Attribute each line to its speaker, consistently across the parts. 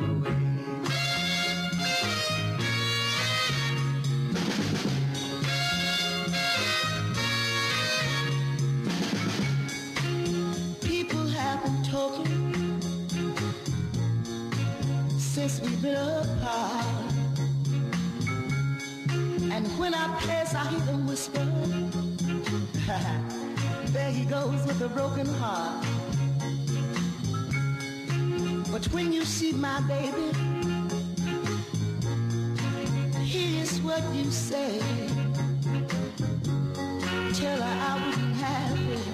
Speaker 1: way. People have been talking since we've been apart. And when I pass, I hear them whisper, there he goes with a broken heart. But when you see my baby, here's what you say. Tell her I wouldn't have it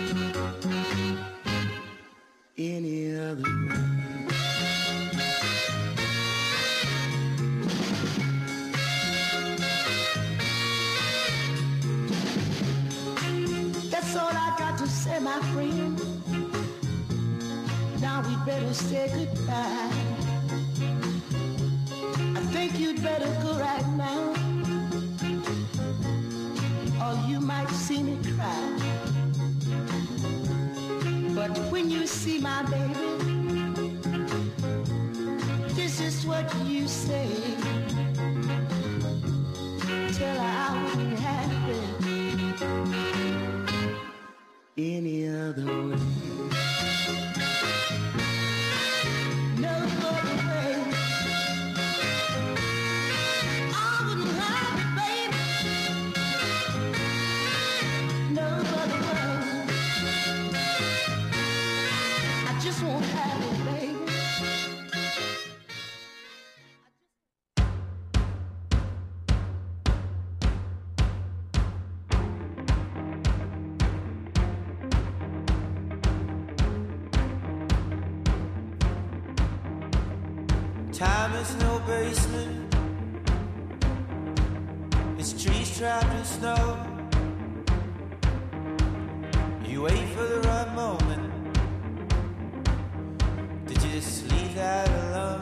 Speaker 1: any other way. That's all I got to say, my friend. Now we better say goodbye. I think you'd better go right now, or you might see me cry. But when you see my baby, this is what you say. Tell her I wouldn't have it any other way. No other way. I wouldn't have it, baby. No other way. I just won't have it, baby.
Speaker 2: Time is no basement. It's trees trapped in snow. You wait for the right moment to just leave that alone.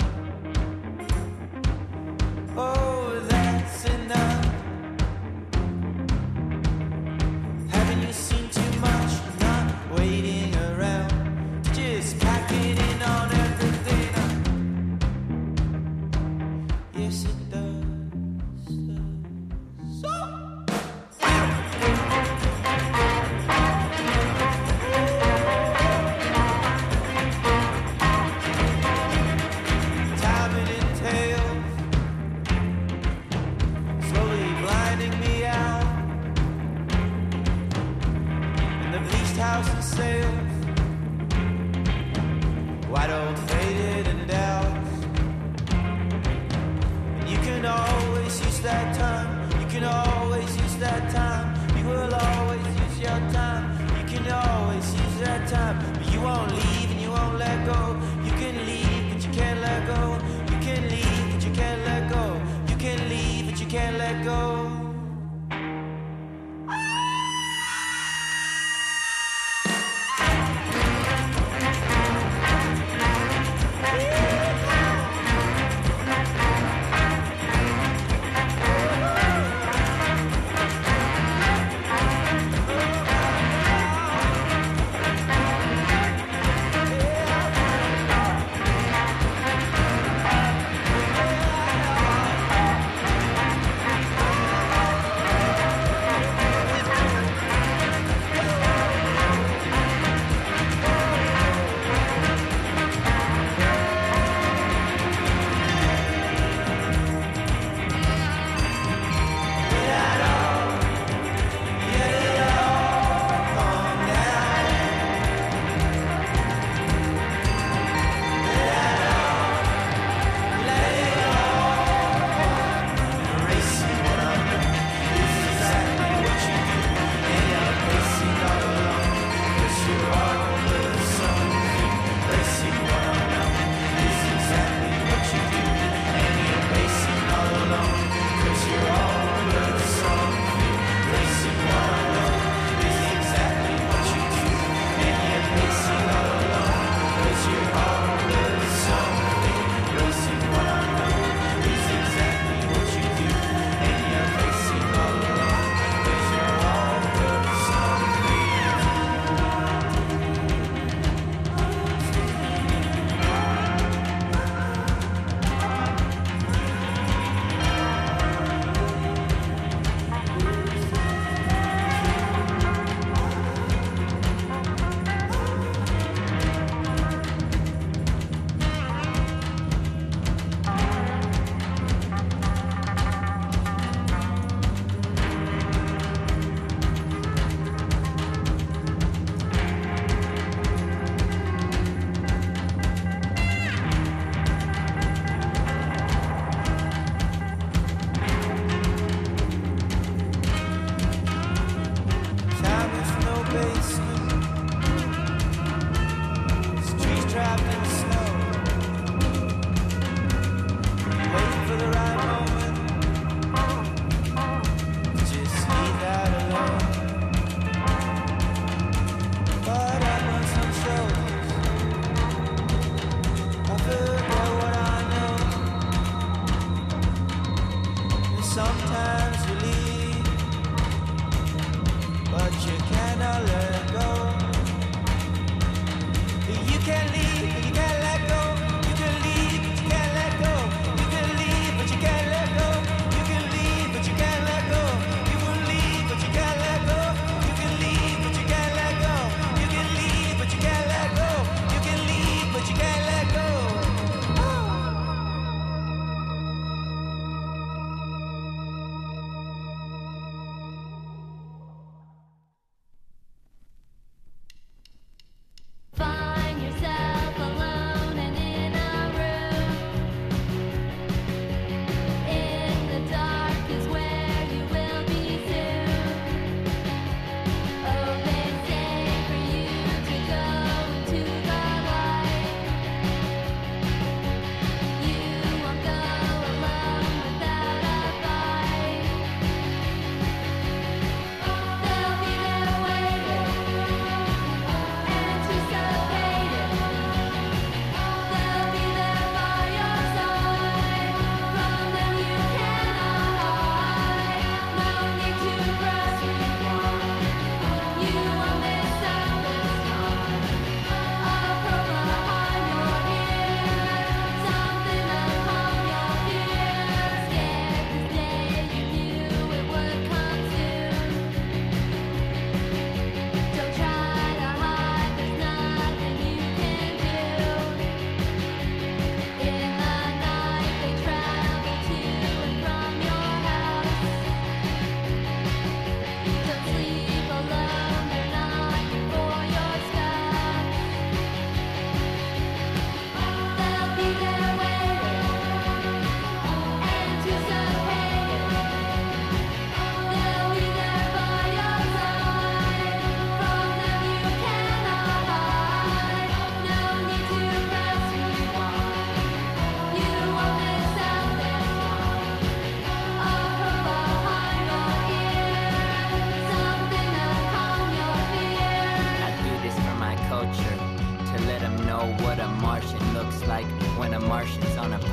Speaker 2: Oh, that's enough. Haven't you seen too much? Not waiting around to just pack it in on everything. Yes, it does. So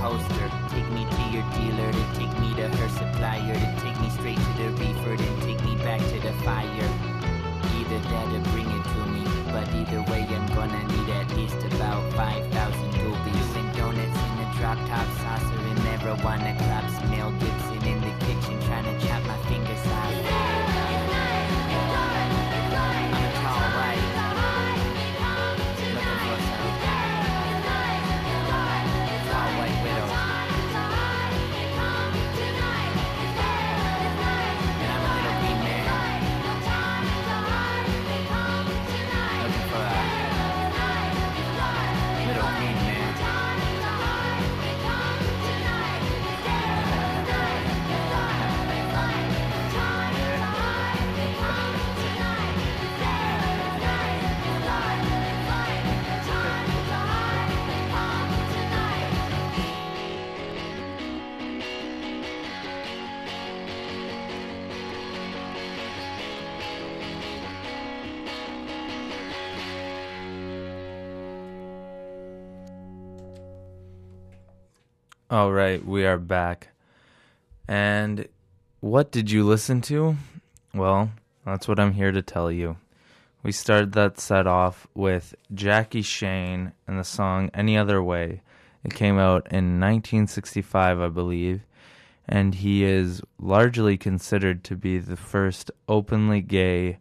Speaker 3: poster. Take me to your dealer, to take me to her supplier, to take me straight to the reefer, then take me back to the fire. Either that or bring it to me, but either way I'm gonna need at least about 5,000 rupees. Doing donuts in a drop top saucer and marijuana crops. Mel Gibson in the kitchen trying to chop my fingers off. I'm a tall white, looking for some tall white widow. And I'm a little green man, looking for a little green man.
Speaker 4: All right, we are back. And what did you listen to? Well, that's what I'm here to tell you. We started that set off with Jackie Shane and the song Any Other Way. It came out in 1965, I believe, and he is largely considered to be the first openly gay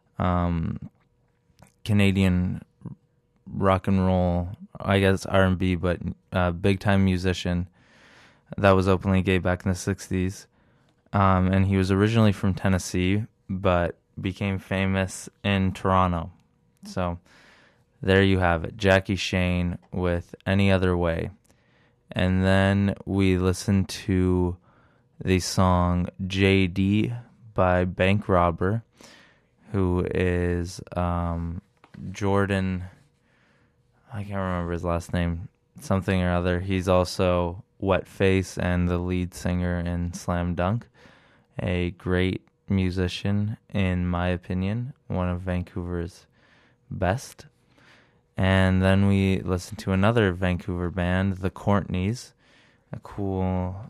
Speaker 4: Canadian rock and roll, I guess R&B, but big-time musician that was openly gay back in the 60s. And he was originally from Tennessee, but became famous in Toronto. So there you have it. Jackie Shane with Any Other Way. And then we listened to the song JD by Bank Robber, who is Jordan, I can't remember his last name, something or other. He's also Wet Face and the lead singer in Slam Dunk. A great musician, in my opinion, one of Vancouver's best. And then we listened to another Vancouver band, the Courtneys, a cool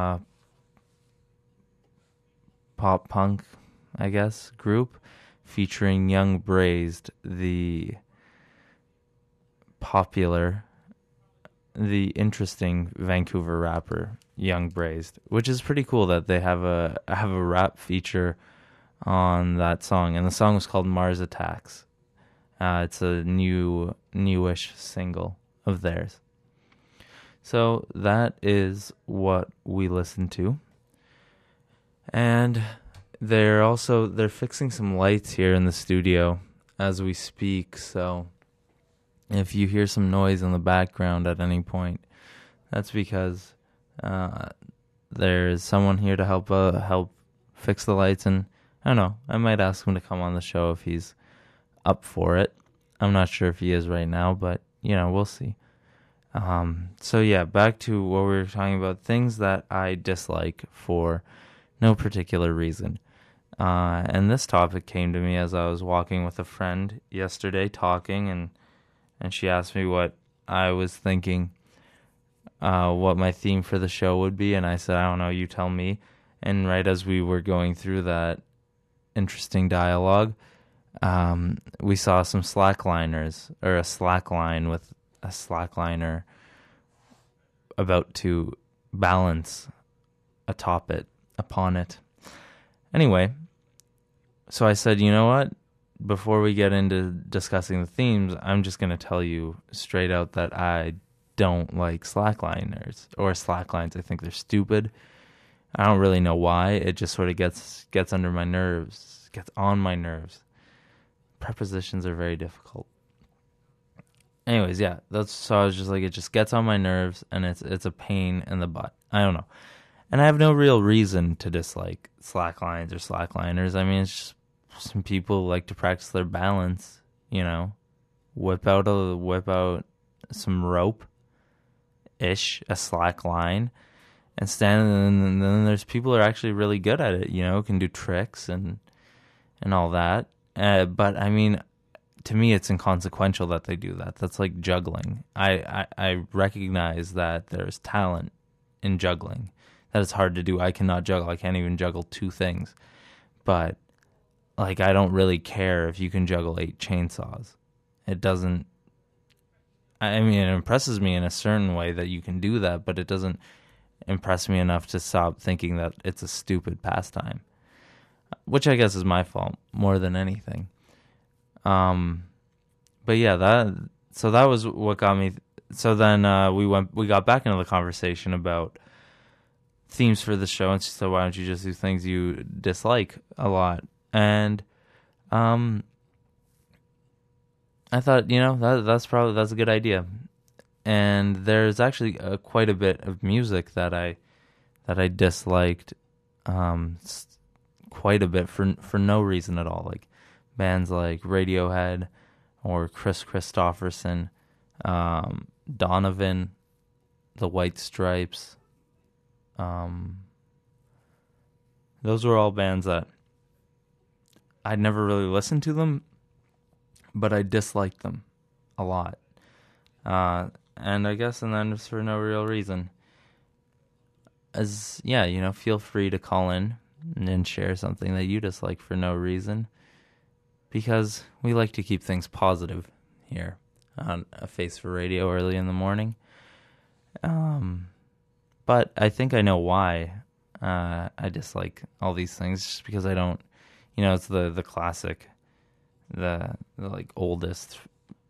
Speaker 4: pop punk, I guess, group featuring Young Braised, the interesting Vancouver rapper Young Braised, which is pretty cool that they have a rap feature on that song, and the song was called Mars Attacks. It's a newish single of theirs. So that is what we listened to, and they're fixing some lights here in the studio as we speak. So if you hear some noise in the background at any point, that's because there's someone here to help fix the lights, and I don't know, I might ask him to come on the show if he's up for it. I'm not sure if he is right now, but we'll see. So yeah, back to what we were talking about, things that I dislike for no particular reason. And this topic came to me as I was walking with a friend yesterday, talking, and she asked me what I was thinking, what my theme for the show would be, and I said, I don't know, you tell me. And right as we were going through that interesting dialogue, we saw some slackliners, or a slackline with a slackliner about to balance upon it. Anyway, so I said, you know what? Before we get into discussing the themes, I'm just going to tell you straight out that I don't like slackliners or slacklines. I think they're stupid. I don't really know why. It just sort of gets under my nerves, gets on my nerves. Prepositions are very difficult. Anyways, yeah, so I was just like, it just gets on my nerves, and it's a pain in the butt. I don't know. And I have no real reason to dislike slacklines or slackliners. I mean, it's just some people like to practice their balance, whip out some rope-ish, a slack line, and stand, and then there's people who are actually really good at it, can do tricks and all that. But I mean, to me, it's inconsequential that they do that. That's like juggling. I recognize that there's talent in juggling, that it's hard to do. I cannot juggle. I can't even juggle two things. But, like, I don't really care if you can juggle 8 chainsaws. It doesn't, I mean, it impresses me in a certain way that you can do that, but it doesn't impress me enough to stop thinking that it's a stupid pastime, which I guess is my fault more than anything. But yeah, that was what got me. So then we got back into the conversation about themes for the show, and she said, "Why don't you just do things you dislike a lot?" And I thought, that's a good idea. And there's actually quite a bit of music that I disliked, quite a bit for no reason at all, like bands like Radiohead or Chris Christopherson, Donovan, The White Stripes. Those were all bands that I'd never really listened to them, but I disliked them a lot. And I guess, and then just for no real reason. Feel free to call in and share something that you dislike for no reason, because we like to keep things positive here on A Face for Radio early in the morning. But I think I know why I dislike all these things, just because I don't, it's the classic, the like oldest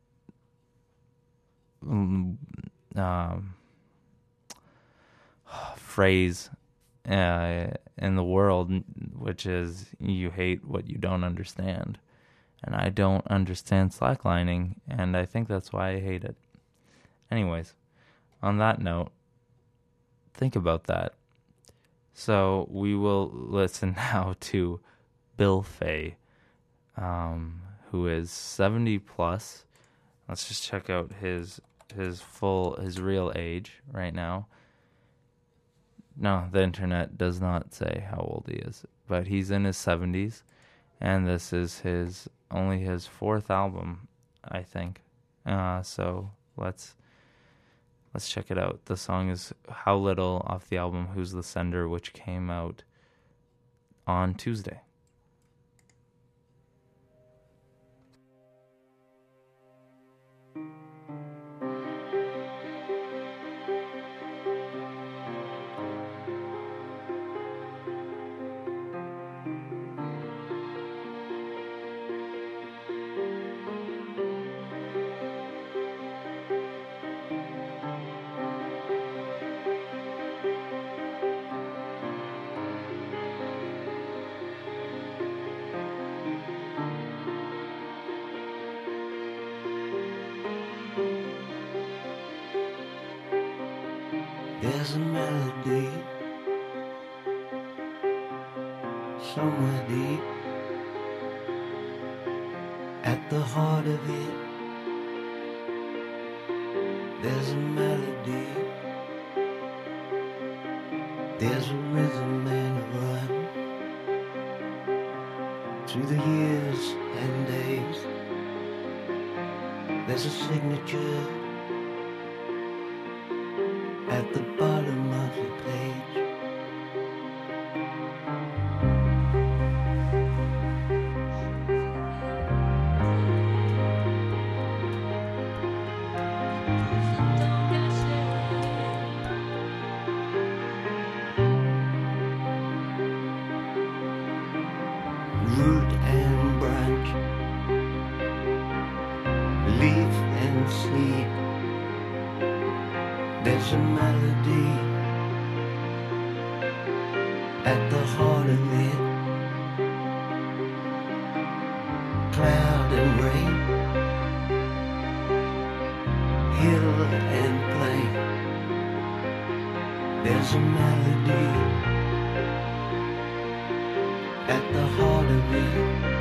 Speaker 4: phrase in the world, which is, you hate what you don't understand. And I don't understand slacklining, and I think that's why I hate it. Anyways, on that note, think about that. So we will listen now to Bill Fay, who is 70 plus. Let's just check out his real age right now. No, the internet does not say how old he is, but he's in his 70s, and this is only his 4th album, I think. So let's check it out. The song is How Little off the album Who's the Sender, which came out on Tuesday.
Speaker 2: There's a melody somewhere deep at the heart of it. There's a melody, there's a rhythm and a rhyme through the years and days. There's a signature at the bottom of the page. Root and branch, leaf and seed. There's a melody at the heart of it. Cloud and rain, hill and plain. There's a melody at the heart of it.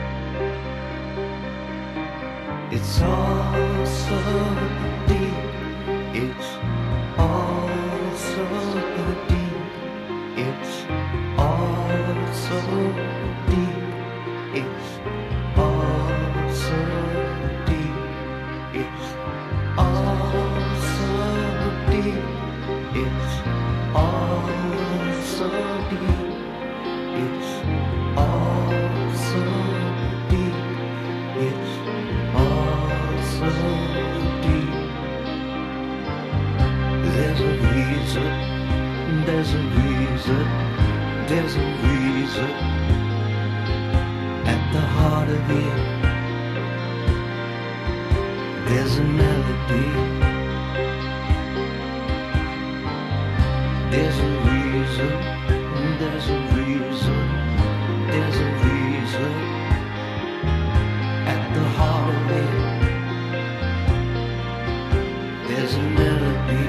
Speaker 2: It's all so deep. It's all so deep. It's all so deep. It's all so deep.
Speaker 5: all so deep. It's all so deep. It's all so deep. There's a reason. There's a reason. There's a reason. At the heart of it, there's a melody. There's a reason, there's a reason, there's a reason. At the heart of it, there's a melody.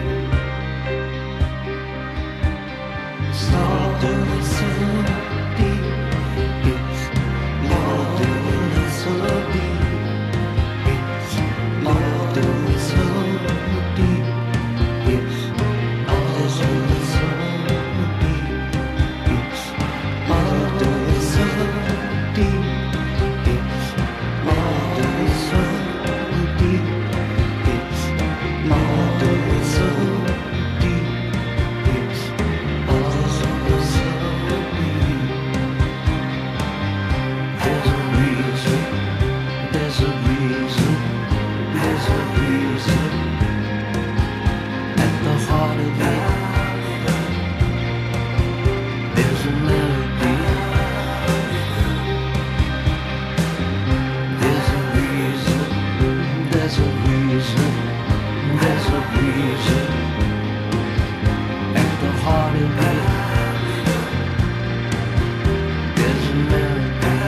Speaker 5: It's all doing so deep. It's all doing so deep. It's all doing so deep. It's all doing so deep. It's all doing so deep. It's all doing so deep. It's all doing so deep. It's all doing so deep. There's a reason. There's a reason. There's a reason. At the heart of it, there's a melody. There's a reason. There's a reason. There's a reason. At the heart of it, there's a melody.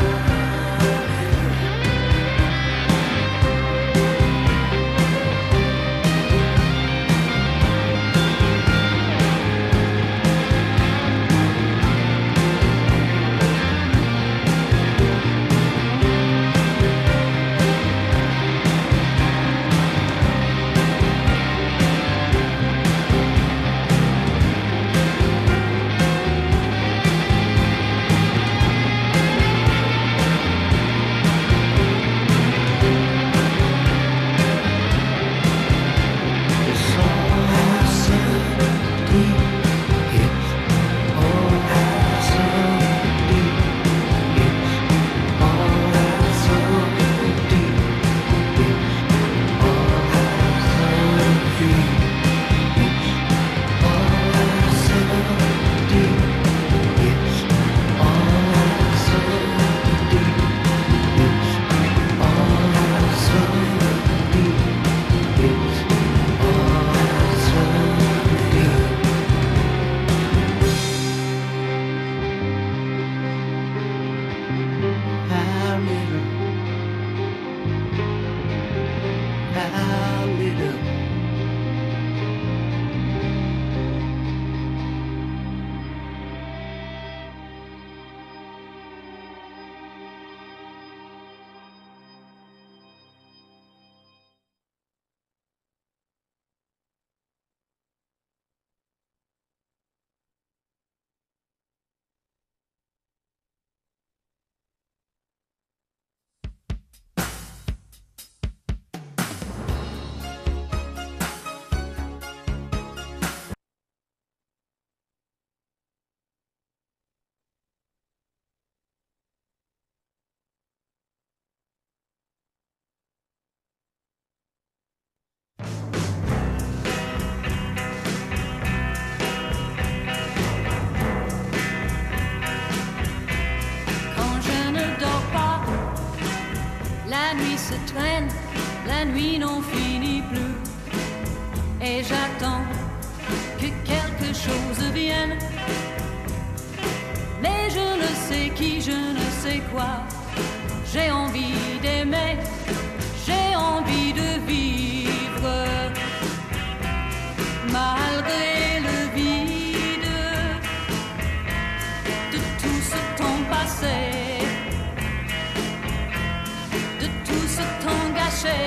Speaker 5: It's all so deep. It's all so deep. It's all so deep. It's all so deep. It's all so deep. It's all so deep. It's all so deep. It's
Speaker 1: Quand je ne dors pas, la nuit se traîne, la nuit n'en finit plus. Et j'attends que quelque chose vienne. Mais je ne sais qui, je ne sais quoi. J'ai envie d'aimer, j'ai envie de vivre. Malgré le vide de tout ce temps passé, de tout ce temps gâché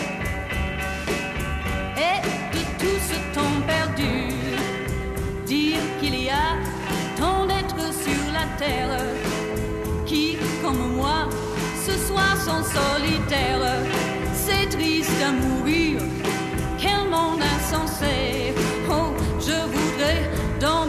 Speaker 1: et de tout ce temps perdu. Dire qu'il y a tant d'êtres sur la terre qui, comme moi, ce soir sont solitaires. C'est triste à mourir, quel monde insensé. Oh, je voudrais dans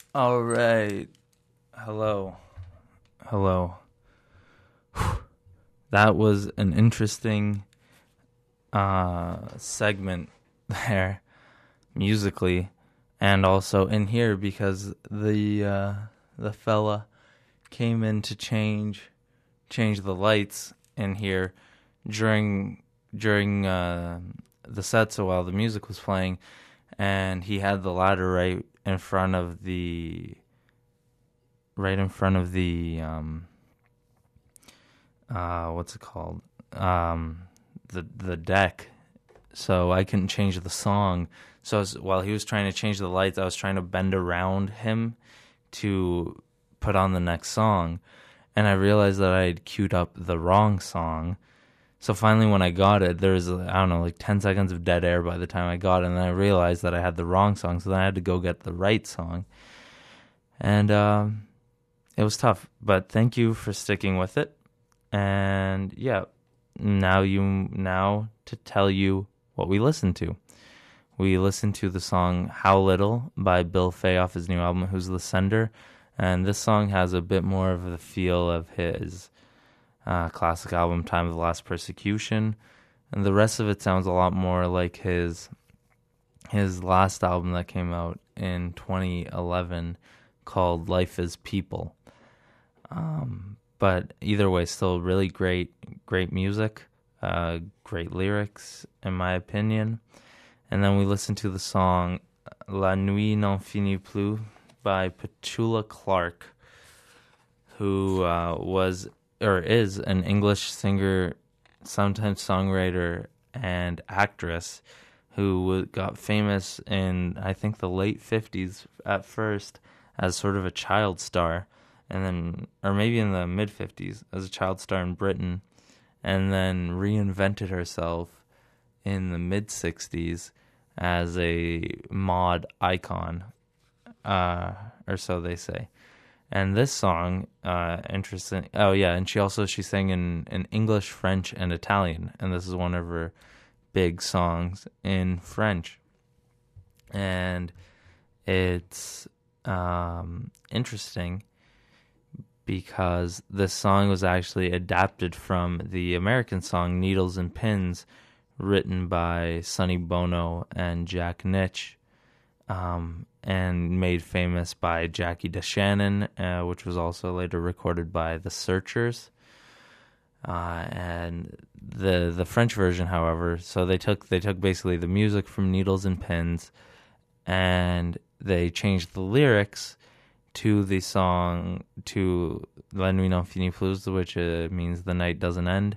Speaker 4: All right. Hello. That was an interesting segment there, musically, and also in here because the fella came in to change the lights in here during the set. So while the music was playing, and he had the ladder right in front of the what's it called, the deck, so I couldn't change the song. So while he was trying to change the lights, I was trying to bend around him to put on the next song, and I realized that I had queued up the wrong song. So finally, when I got it, there was, I don't know, like 10 seconds of dead air by the time I got it, and then I realized that I had the wrong song, so then I had to go get the right song. And it was tough, but thank you for sticking with it. And yeah, now to tell you what we listened to. We listened to the song How Little by Bill Fay off his new album, Who's the Sender? And this song has a bit more of the feel of his classic album, Time of the Last Persecution. And the rest of it sounds a lot more like his last album that came out in 2011 called Life is People. But either way, still really great music, great lyrics, in my opinion. And then we listened to the song La Nuit N'en Finit Plus by Petula Clark, who is an English singer, sometimes songwriter, and actress who got famous in, I think, the late 50s at first as sort of a child star, and then, or maybe in the mid 50s as a child star in Britain, and then reinvented herself in the mid 60s as a mod icon, or so they say. And this song, interesting. Oh yeah, and she sang in English, French, and Italian, and this is one of her big songs in French. And it's interesting because this song was actually adapted from the American song Needles and Pins, written by Sonny Bono and Jack Nitch, and made famous by Jackie DeShannon, which was also later recorded by The Searchers. And the French version, however, so they took basically the music from Needles and Pins, and they changed the lyrics to the song, to La Nuit N'en Finit Plus, which means the night doesn't end,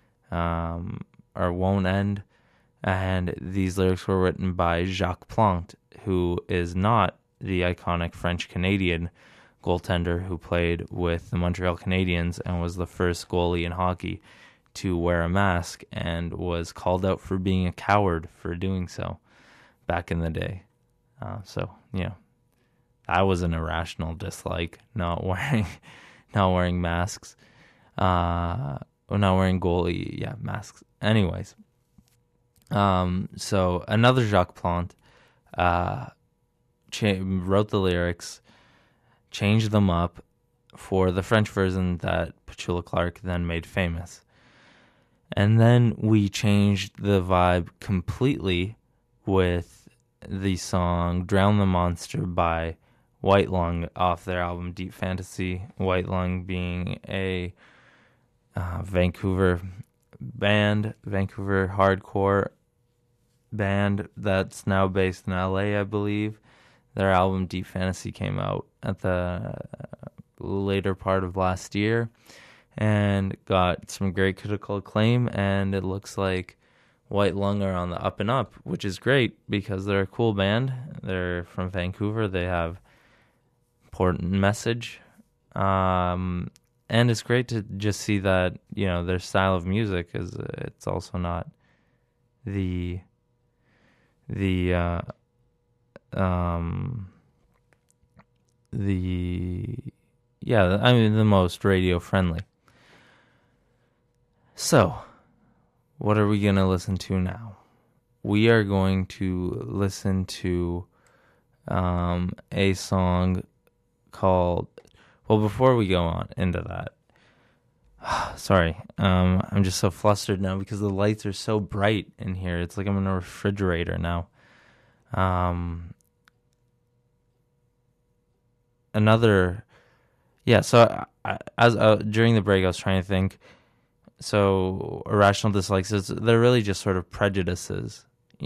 Speaker 4: or won't end. And these lyrics were written by Jacques Plante, who is not the iconic French-Canadian goaltender who played with the Montreal Canadiens and was the first goalie in hockey to wear a mask and was called out for being a coward for doing so back in the day. So, that was an irrational dislike, not wearing masks, not wearing goalie, masks. Anyways, so another Jacques Plante wrote the lyrics, changed them up for the French version that Petula Clark then made famous. And then we changed the vibe completely with the song Drown the Monster by White Lung off their album Deep Fantasy. White Lung being a Vancouver hardcore band that's now based in LA, I believe. Their album Deep Fantasy came out at the later part of last year and got some great critical acclaim, and it looks like White Lung are on the up and up, which is great because they're a cool band. They're from Vancouver. They have important message, and it's great to just see that their style of music is it's also not the most radio friendly. So, what are we going to listen to now? We are going to listen to a song called. Well, before we go on into that, sorry, I'm just so flustered now because the lights are so bright in here. It's like I'm in a refrigerator now. So as during the break, I was trying to think. So irrational dislikes, they're really just sort of prejudices,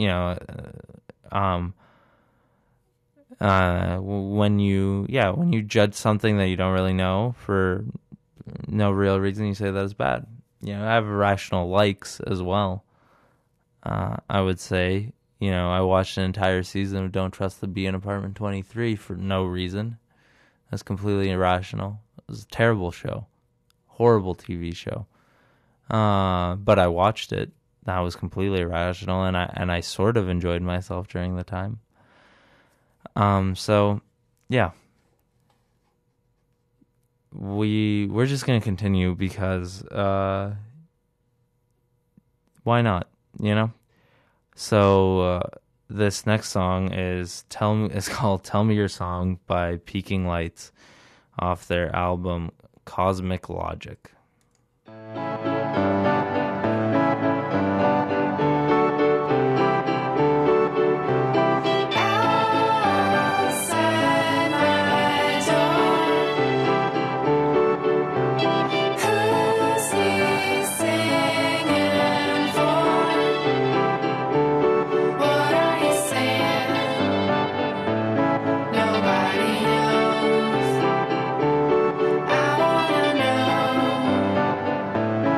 Speaker 4: when you judge something that you don't really know for no real reason, you say that is bad. I have irrational likes as well. I would say, I watched an entire season of Don't Trust the Bee in Apartment 23 for no reason. That's completely irrational. It was a terrible show. Horrible TV show. But I watched it. That was completely irrational, and I sort of enjoyed myself during the time. So yeah. We're just gonna continue because why not? So this next song is called "Tell Me Your Song" by Peaking Lights off their album Cosmic Logic.
Speaker 6: Nobody knows. I wanna know.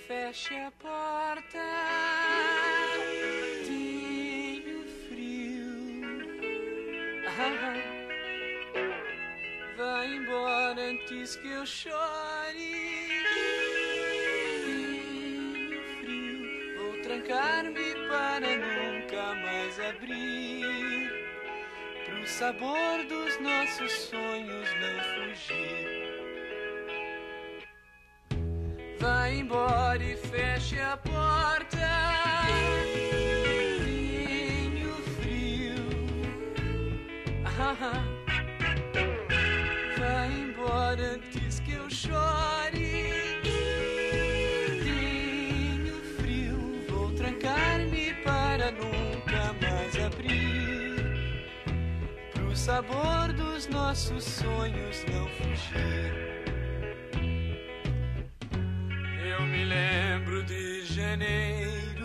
Speaker 2: feche a porta. Tenho frio. Vai embora antes que eu chore. Tenho frio. Vou trancar-me para nunca mais abrir. Pro sabor dos nossos sonhos não fugir. Vai embora e feche a porta. Tenho frio. Vai embora antes que eu chore. Tenho frio. Vou trancar-me para nunca mais abrir. Pro sabor dos nossos sonhos não fugir. Eu me lembro de janeiro,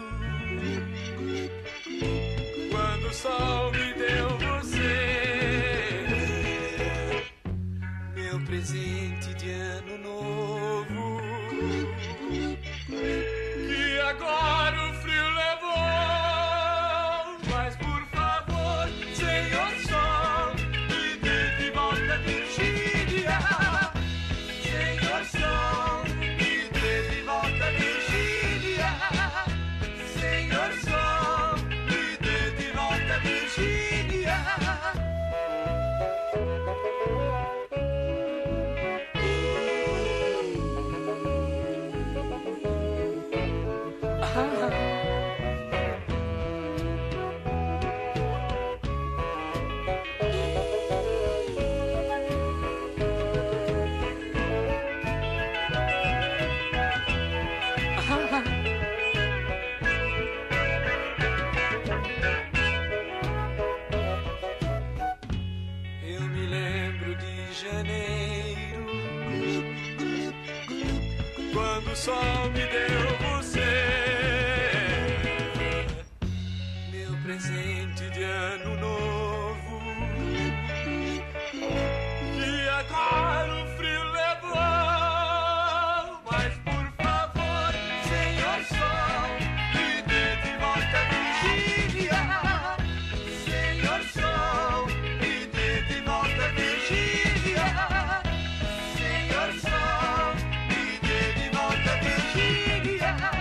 Speaker 2: quando o sol me deu você, meu presente de ano novo, que agora o frio levou. Mas por favor, Senhor Sol, me dê de volta a Virgínia. Senhor Sol, Senhor Sol, me dê de volta a Virgínia. Quando o sol me deu você, meu presente de ano novo, que agora o frio levou. Mas por favor, Senhor Sol, me dê de volta a Virgínia. Senhor Sol, me dê de volta a Virgínia. Senhor Sol, me dê de volta a Virgínia.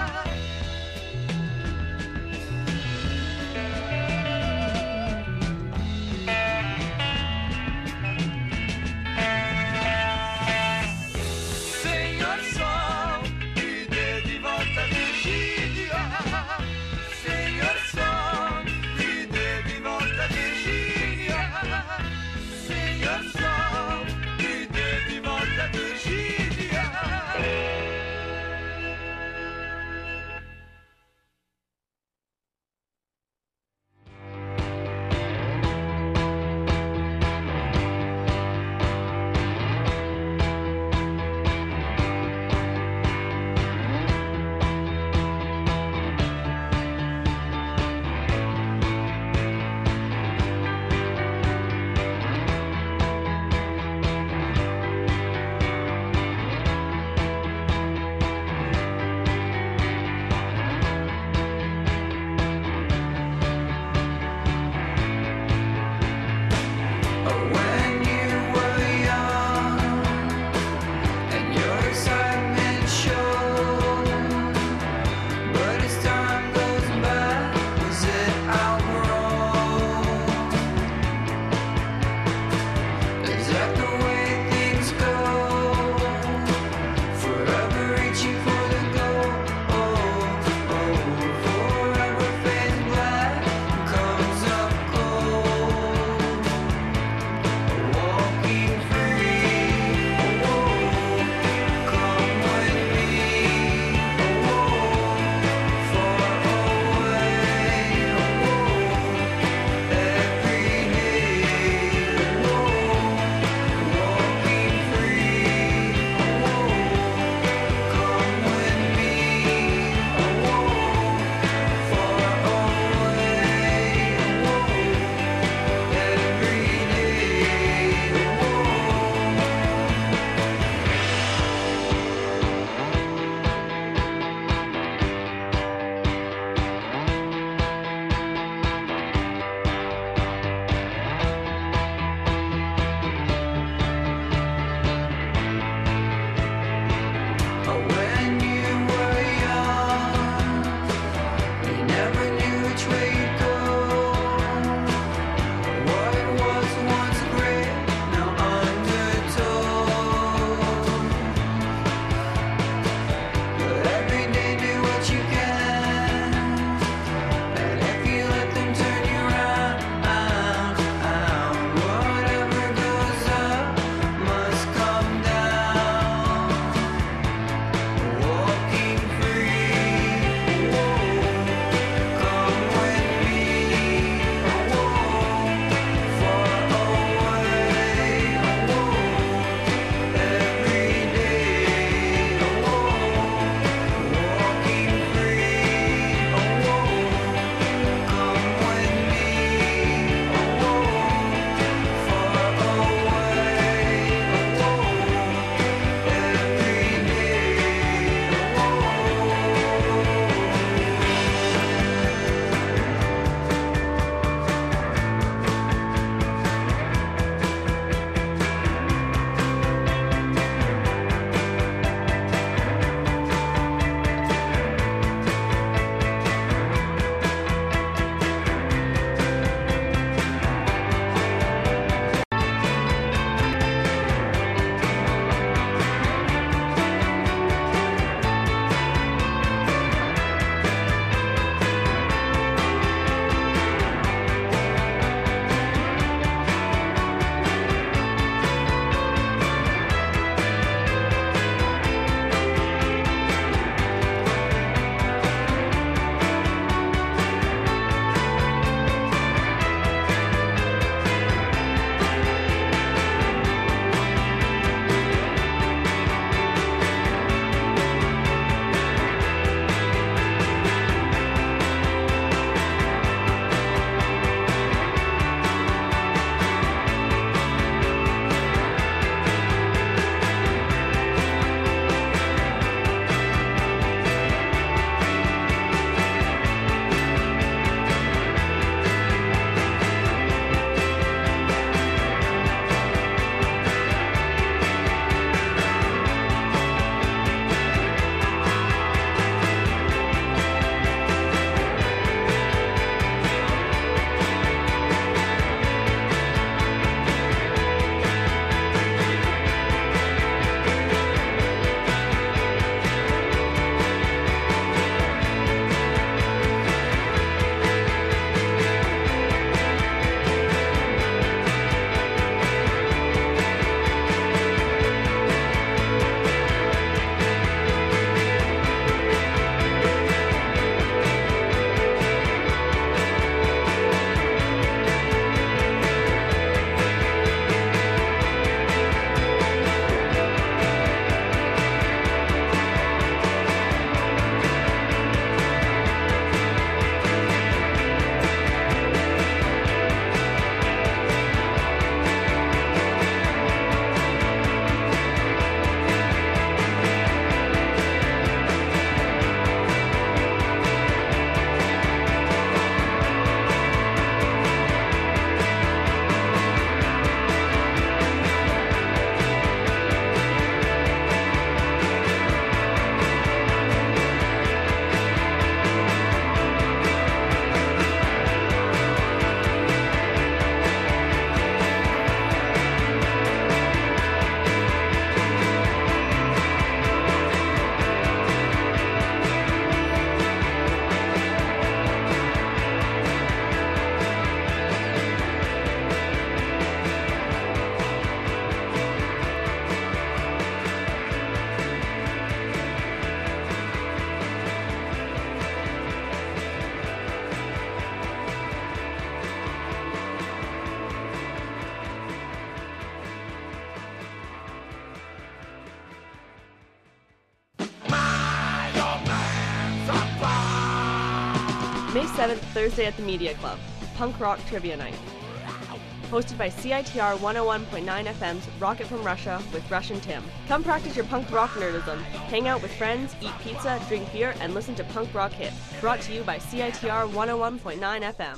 Speaker 6: 7th, Thursday at the Media Club, Punk Rock Trivia Night. Hosted by CITR 101.9 FM's Rocket from Russia with Russian Tim. Come practice your punk rock nerdism, hang out with friends, eat pizza, drink beer, and listen to punk rock hits. Brought to you by CITR 101.9 FM.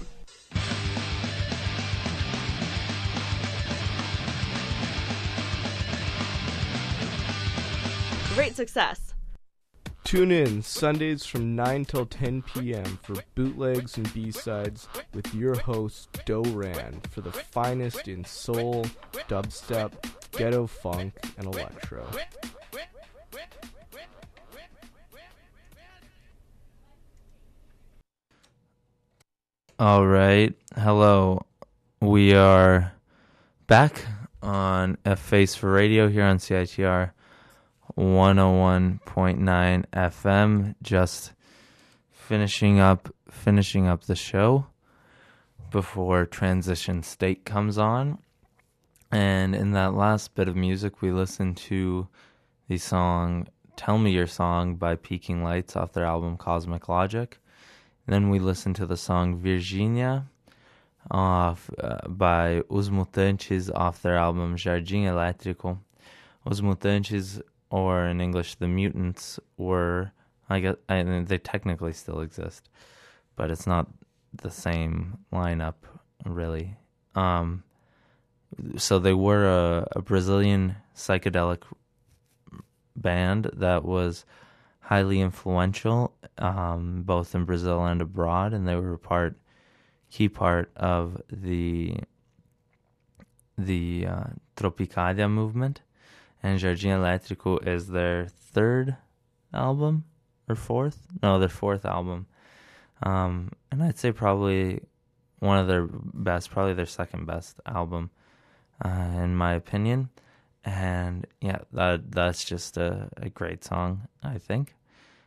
Speaker 6: Great success!
Speaker 7: Tune in Sundays from 9 till 10 p.m. for bootlegs and B-sides with your host, Doran, for the finest in soul, dubstep, ghetto funk, and electro.
Speaker 4: All right. Hello. We are back on F-Face for Radio here on CITR 101.9 FM. Just finishing up the show before Transition State comes on. And in that last bit of music, we listened to the song Tell Me Your Song by Peking Lights off their album Cosmic Logic. Then we listened to the song Virginia by Os Mutantes off their album Jardim Elétrico. Os Mutantes, or in English, The Mutants, were, they technically still exist, but it's not the same lineup, really. So they were a Brazilian psychedelic band that was highly influential, both in Brazil and abroad, and they were a key part of the Tropicalia movement. And Jardim Elétrico is their third album, or fourth? No, their fourth album. And I'd say probably one of their best, probably their second best album, in my opinion. And yeah, that's just a great song, I think.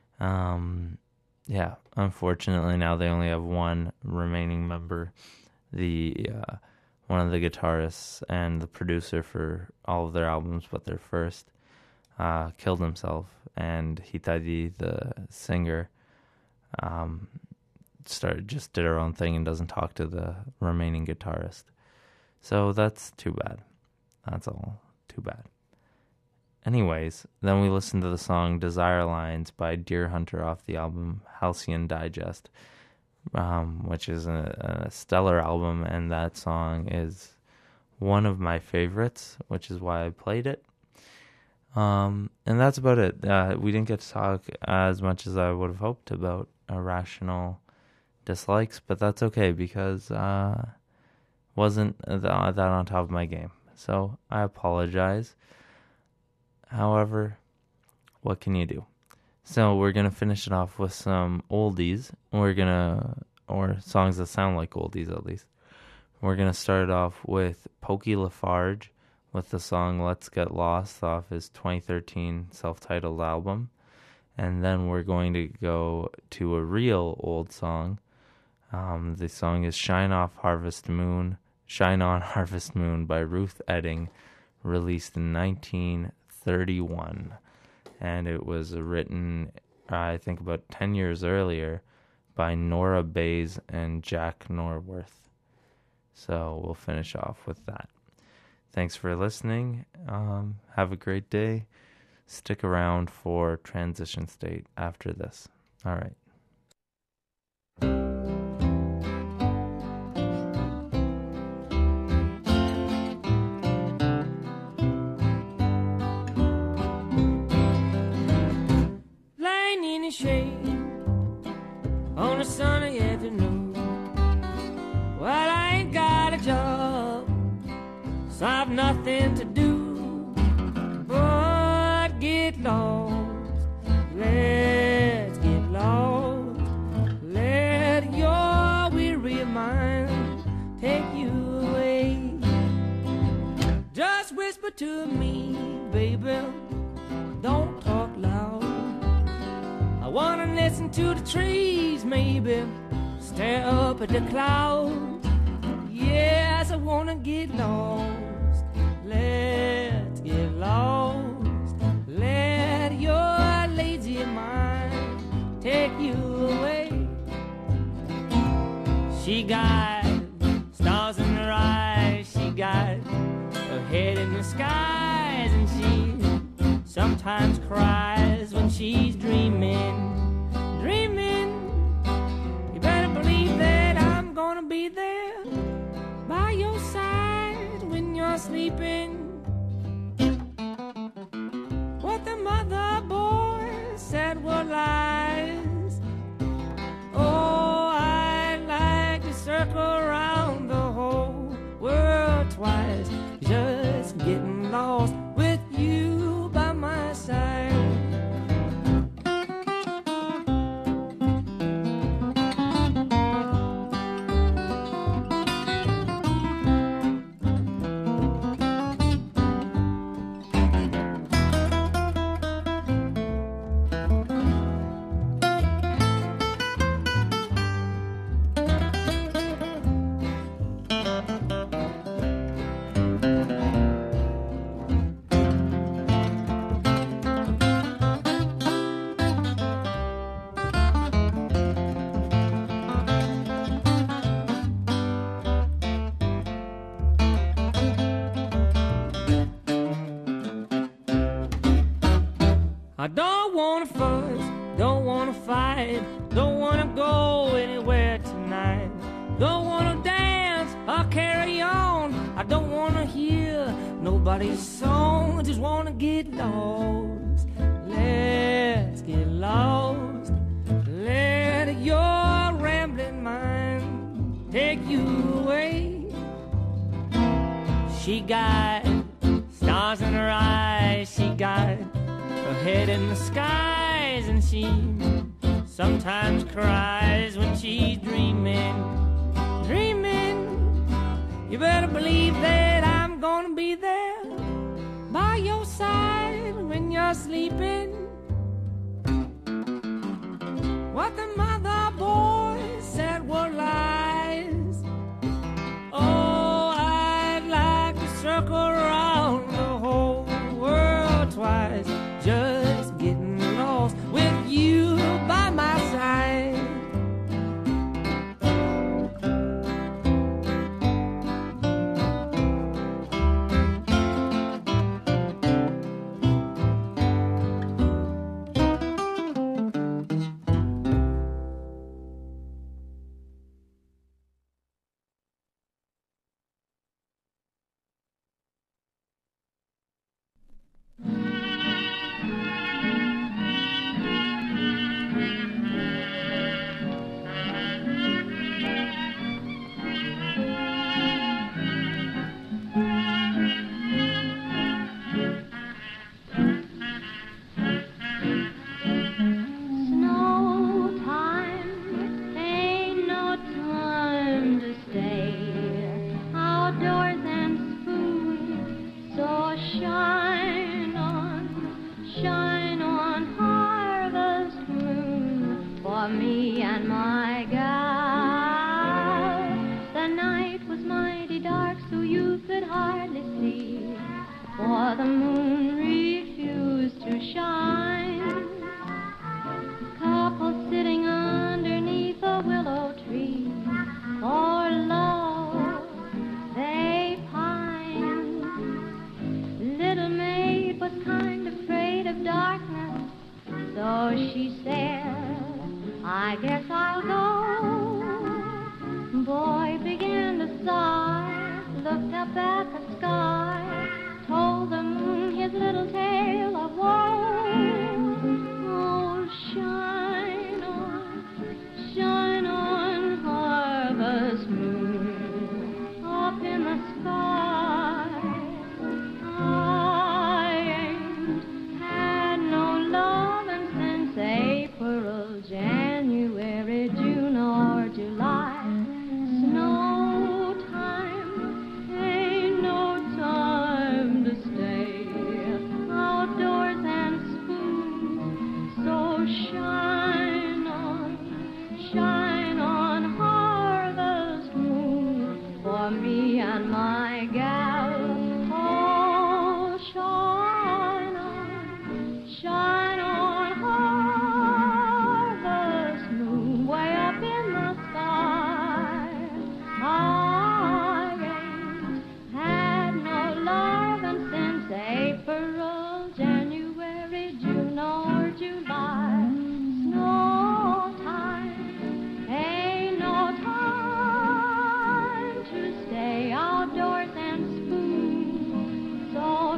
Speaker 4: Yeah, unfortunately now they only have one remaining member, one of the guitarists and the producer for all of their albums, but their first killed himself, and Hitadi, the singer, just did her own thing and doesn't talk to the remaining guitarist. So that's too bad. That's all too bad. Anyways, then we listened to the song Desire Lines by Deer Hunter off the album Halcyon Digest, which is a stellar album, and that song is one of my favorites, which is why I played it. And that's about it. We didn't get to talk as much as I would have hoped about irrational dislikes, but that's okay because wasn't that on top of my game. So I apologize. However, what can you do? So we're going to finish it off with some oldies. Or songs that sound like oldies at least. We're going to start off with Pokey Lafarge with the song Let's Get Lost off his 2013 self-titled album. And then we're going to go to a real old song. The song is Shine On Harvest Moon by Ruth Edding, released in 1931. And it was written, I think, about 10 years earlier by Nora Bayes and Jack Norworth. So we'll finish off with that. Thanks for listening. Have a great day. Stick around for Transition State after this. All right.
Speaker 8: Lying in the shade on a sunny afternoon, well, I ain't got a job, so I've nothing to do but get lost. Let's get lost. Let your weary mind take you away. Just whisper to me, baby, don't talk loud. I wanna listen to the trees, maybe stare up at the clouds. Yes, I wanna get lost. Let's get lost. Let your lazy mind take you away. She got stars in her eyes, she got her head in the skies, and she sometimes cries when she's dreaming, dreaming. You better believe that I'm gonna be there by your side when you're sleeping. What the mother boy said were lies. Oh, I'd like to circle around the whole world twice, just getting lost with you by my side. I don't wanna fuss, don't wanna fight, don't wanna go anywhere tonight. Don't wanna dance or carry on, I don't wanna hear nobody's song. I just wanna get lost, let's get lost. Let your rambling mind take you away. She got stars in her eyes, she got her head in the skies, and she sometimes cries when she's dreaming, dreaming. You better believe that I'm gonna be there by your side when you're sleeping. What the mother boy said were lies. Oh, I'd like to circle around the whole world twice, just getting lost with you by my side.
Speaker 9: July, snow time, ain't no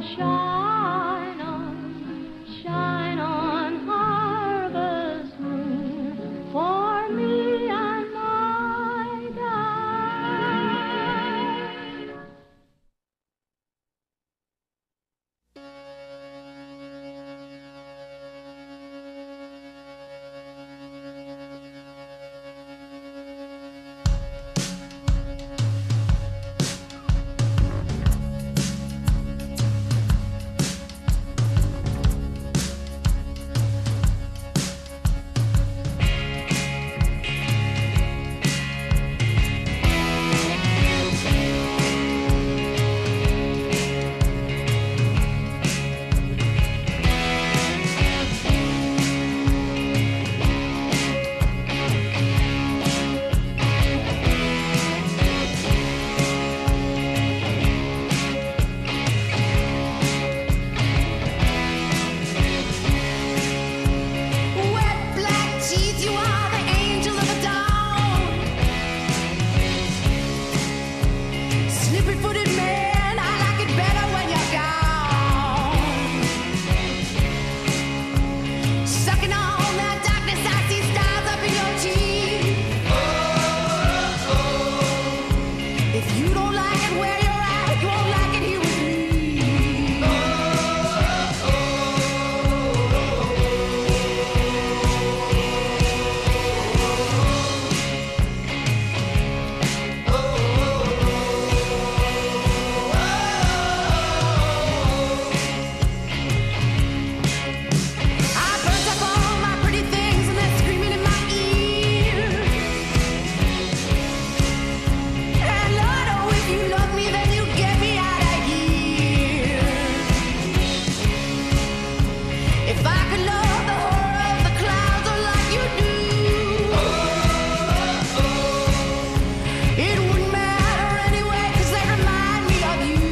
Speaker 1: shine on, harvest moon, for me and my guide.
Speaker 9: Wet black teeth, you are the angel of the dawn. Slippery-footed man, I like it better when you're gone. Sucking on that darkness, I see stars up in your teeth. If you don't like it where you're at, you won't like it here with me. I burnt up all my pretty things and they're screaming in my ear. And Lord, oh, if you love me, then you get me out of here. If I could love the horror of the clouds like you do, it wouldn't matter anyway, 'cause they remind me of you.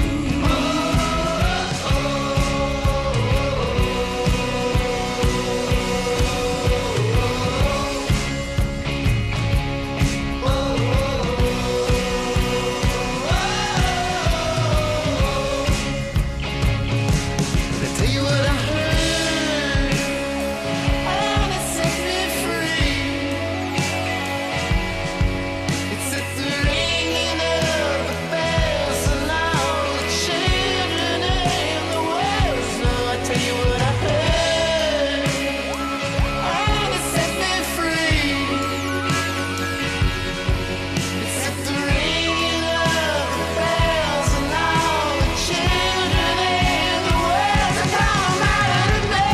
Speaker 9: I tell you what I heard, and it set me free. It set the ringing of the bells and all the children in the world. So I tell you what I heard, and it set me free. It set the ringing of the bells and all the children in the world to come out of me.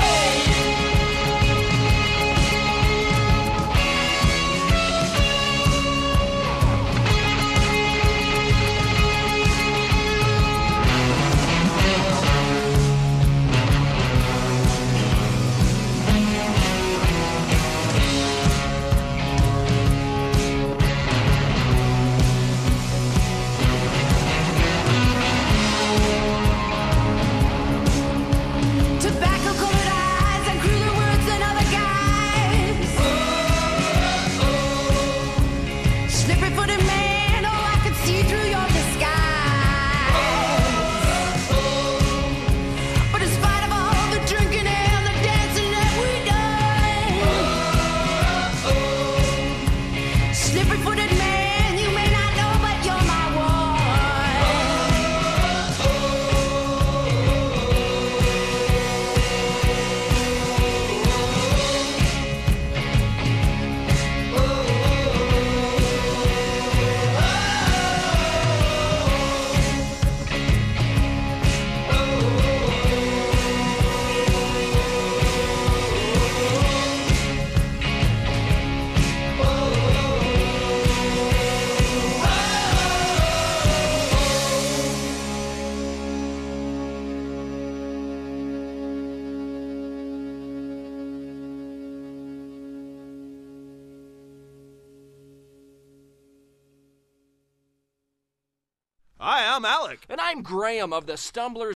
Speaker 9: Tobacco-colored eyes and crueler words than other guys. Slippery-footed man, oh, I could see through your disguise. But in spite of all the drinking and the dancing that we done, slippery-footed man, you may not know, but you're my one.
Speaker 10: Hi, I'm Alec.
Speaker 11: And I'm Graham of the Stumblers